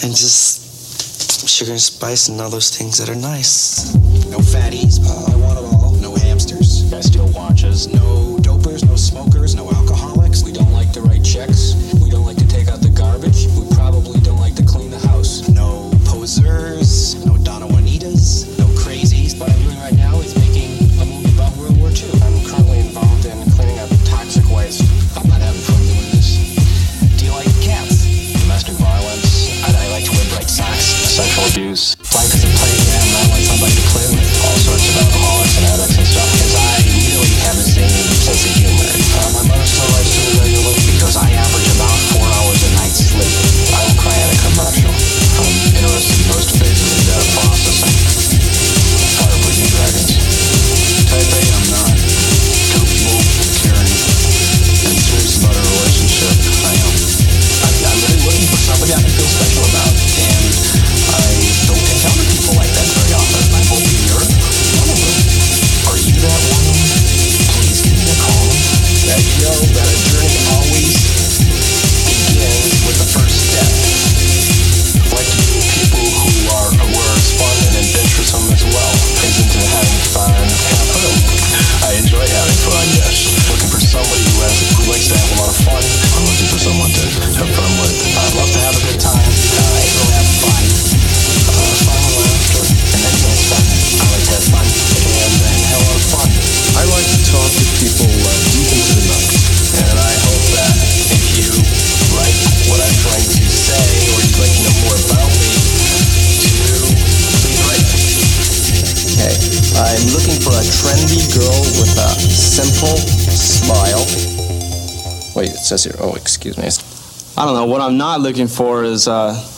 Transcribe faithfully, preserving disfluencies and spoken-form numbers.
and just sugar and spice and all those things that are nice. No fatties, uh, I want it all. No hamsters. I steal watches. No dopers, no smokers, no alcoholics. We don't like to write checks. We don't like to take out the garbage. We probably don't like to clean the house. No posers, no Donna Juanitas, no crazies. What I'm doing right now is making a movie about World War Two. I'm currently involved in cleaning up toxic waste. I'm not having fun doing this. Do you like cats? Domestic violence. I, I like to wear bright socks. Sexual abuse. Life is a playground and I want somebody to play with. All sorts of alcoholics and addicts and stuff. Because I really have the same sense of humor. Uh, my mother still writes to me regularly because I average about four hours a night sleep. I don't cry at a commercial. I'm interested in most phases of data processing. Fire-breathing dragons. Type A, I'm not. Comfortable, caring, and serious about a relationship. I am. I'm, I'm really looking for somebody I can feel special about. And I don't encounter people like that very often. I hope you're one of them. Are you that one? Please give me a call. Now you know that a journey always begins with the first step. I like to be with people who are aware it's fun and adventuresome as well. Is into having fun. Have fun. I enjoy having fun, yes. Looking for somebody who has who likes to have a lot of fun. I'm looking for someone to have fun with. I'd love to have a good time. Uh, I will have fun. Uh, fun and laughter. And then it's fun. I like to have fun. And then have a lot of fun. I like to talk to people uh, deep into the night. And I hope that if you like what I'm trying to say, or you'd like to know more about me, to please write. Okay, I'm looking for a trendy girl with a simple smile. Wait, it says here, oh, excuse me. I don't know, what I'm not looking for is, uh,